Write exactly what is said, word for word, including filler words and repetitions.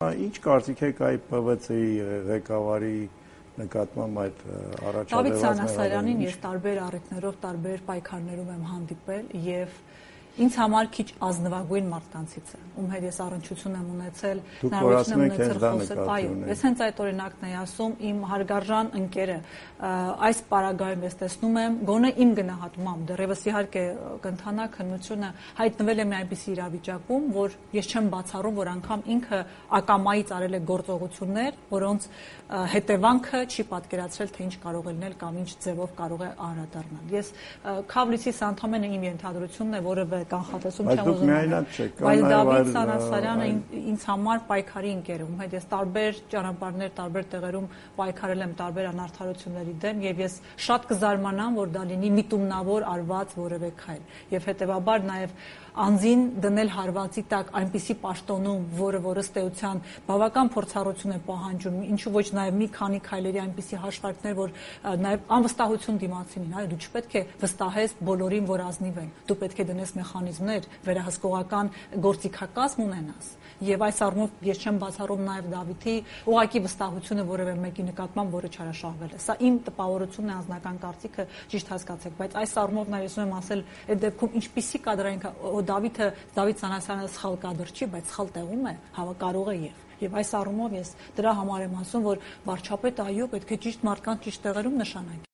Ինչ կարծիք եք այ Պ V C-ի ղեկավարի նկատմամբ այդ առաջադեված Դավիթ Սանասարյանին ես տարբեր առիթներով, տարբեր պայքարներում եմ հանդիպել եւ ինձ համար քիչ ազնվագույն մարդկանցից է, ում հետ ես առնչություն եմ ունեցել, հնարավորություն եմ ունեցել խոսել, այո, ես հենց այդ օրինակն եմ ասում, իմ հարգարժան ընկերը այս պարագայում ես տեսնում եմ, գոնե իմ գնահատմամբ, դեռևս իհարկե կընթանա քննությունը, հայտնվել է մի այնպիսի իրավիճակում, որ ես չեմ բացառում, որ անգամ ինքը ակամայից արել է գործողություններ, որոնց հետևանքը չի պատկերացրել, թե ինչ կարող է լինել կամ ինչ ձևով կարող է անդրադառնալ։ Ես Քավլիցիս անդամենը իմ ենթադրությունն է, որը կանխատեսում չեմ ուզում անել, բայց Դավիթ Սանասարյանը ինձ համար պայքարի ընկեր է, ում հետ ես տարբեր ճանապարհներ, տարբեր տեղերում պայքարել եմ տարբեր անարդարությունների դեմ եւ ես շատ կզարմանամ, որ դա լինի միտումնավոր արված որևէ քայլ եւ հետեւաբար նաեւ անձին դնել հարվածի տակ այնպիսի պաշտոնում, որը որ ըստ էության բավական փորձառություն է պահանջում, ինչու ոչ նաեւ մի քանի քայլերի այնպիսի հաշվարկներ, որ նաեւ անվստահություն դիմացինին, այո, դու չպետք է վստահես բոլորին, որ ազնիվ են, դու պետք է դնես մեխանիզմներ, վերահսկողական գործիքակազմ ունենաս։ Եվ այս առումով ես չեմ բացառում նաեւ Դավիթի ուղղակի վստահությունը որևէ մեկի նկատմամբ, որը չարաշահվել է։ Սա իմ տպավորությունն է, անձնական կարծիքը, ճիշտ հասկացեք, բայց այս առումով նաեւ ես ուզում եմ ասել, այդ դեպքում ինչպիսի կադրային Դավիթը Դավիթ Սանասարյանը սխալ կադր չի, բայց սխալ տեղում է, հավա կարող է եւ եւ այս առումով ես դրա համար եմ ասում, որ վարչապետը այո պետք է ճիշտ մարդկանց ճիշտ տեղերում նշանակի։